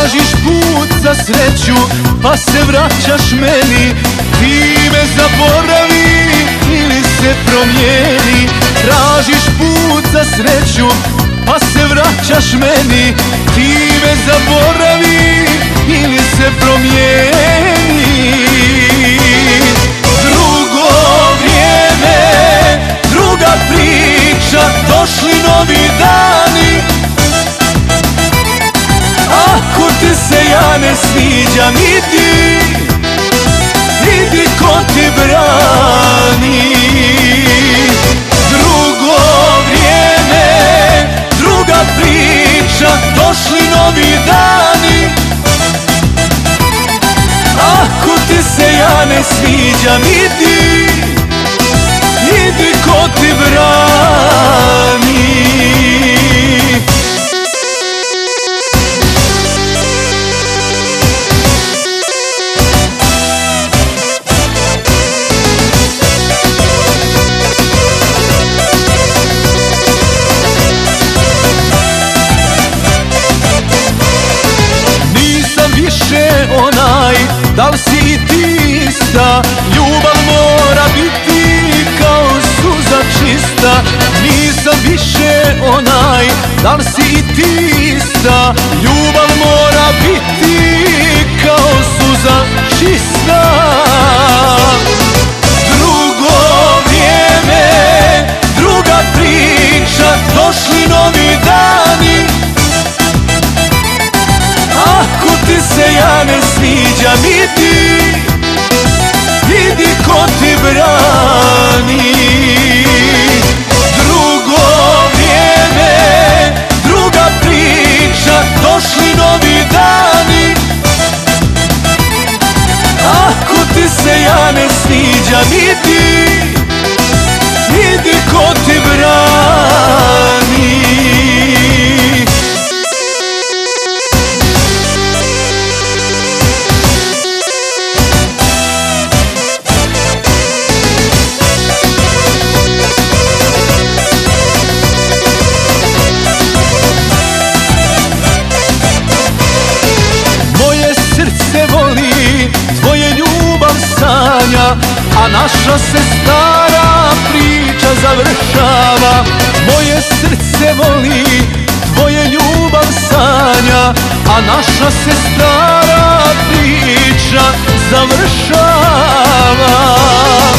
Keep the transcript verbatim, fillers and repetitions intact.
Tražiš put za sreću pa se vraćaš meni. Ti me zaboravi ili se promijeni. Tražiš put za sreću pa se vraćaš meni. Ti me zaboravi ili se promijeni. Drugo vrijeme, druga priča, došli novi dani. Ako ti se ja ne sviđam, idi, idi ko ti brani. Drugo vrijeme, druga priča, došli novi dani. Ako ti se ja ne sviđam, idi, idi ko ti brani. Onaj, da li si i ti ista? Ljubav mora biti kao suza čista. Nisam više onaj, da li si i ti ista? Ljubav mora biti kao suza čista. Drugo vrijeme, druga priča, došli novi dani. Ako ti se ja ne sviđam, idi, idi ko ti brani. Drugo vrijeme, druga priča, došli novi dani. Ako ti se ja ne sviđam, idi, idi ko ti brani. Srce voli, tvoje ljubav sanja, a naša se stara priča završava. Moje srce voli, tvoje ljubav sanja, a naša se stara priča završava.